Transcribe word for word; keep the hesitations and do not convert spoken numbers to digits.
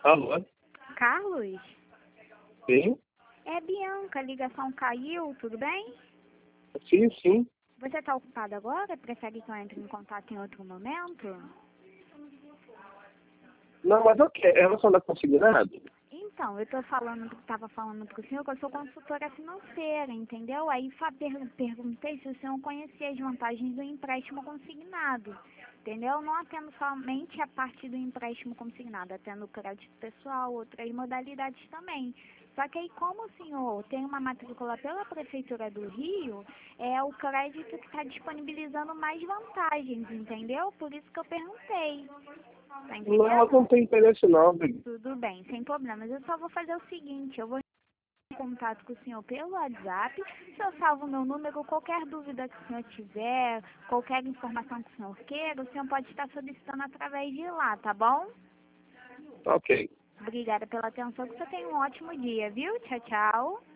Alô? Carlos? Sim? É Bianca, a ligação caiu, tudo bem? Sim, sim. Você está ocupado agora? Prefere que eu entre em contato em outro momento? Não, mas o que? É relação da consignado? Então, eu estou falando, estava falando para o senhor que eu sou consultora financeira, entendeu? Aí fa- per- perguntei se o senhor conhecia as vantagens do empréstimo consignado, entendeu? Não atendo somente a parte do empréstimo consignado, atendo crédito pessoal, outras modalidades também. Só que aí, como o senhor tem uma matrícula pela Prefeitura do Rio, é o crédito que está disponibilizando mais vantagens, entendeu? Por isso que eu perguntei. Tá Não, mas entendendo? não tem interesse não, filho. Tudo bem, sem problemas. Eu só vou fazer o seguinte, eu vou entrar em contato com o senhor pelo WhatsApp. Se eu salvo o meu número, qualquer dúvida que o senhor tiver, qualquer informação que o senhor queira, o senhor pode estar solicitando através de lá, tá bom? Ok. Obrigada pela atenção, que você tenha um ótimo dia, viu? Tchau, tchau.